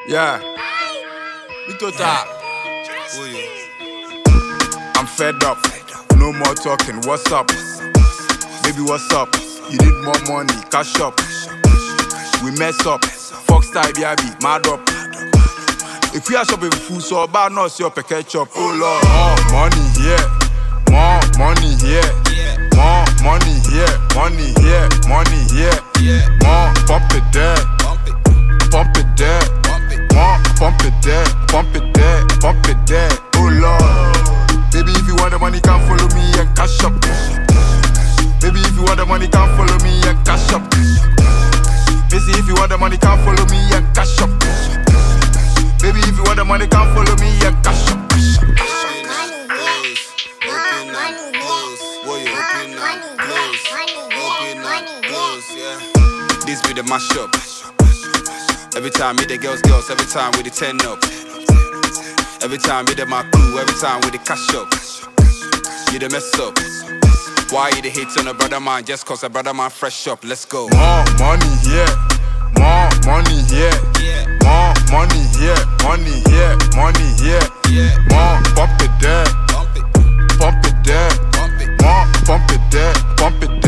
Yeah. Mitota. I'm fed up. No more talking. What's up? Baby, what's up? You need more money. Cash up. We mess up. Fox style, baby. Mad up. If we are shopping food, so about us, your ketchup. Oh Lord. More money here. More money here. More money here. Money here. Money here. More pump it there. Pump it there. More pump it there. Pump it there. Pump it there. Oh Lord. Baby, if you want the money, come follow me and cash up. Baby, if you want the money, come follow me and cash up. Busy, if you want the money, come follow me and cash up. Baby, if you want the money, come follow me and cash up. This be the mashup. Every time me the girls, every time with the 10 up. Every time me the my crew, every time with the cash up. You the mess up. Why you the hate on a brother man just cause a brother man fresh up? Let's go. More money here. More money here. More money here. Money here. Money here. More pump it there. Pump it there. More pump it there. Pump it there.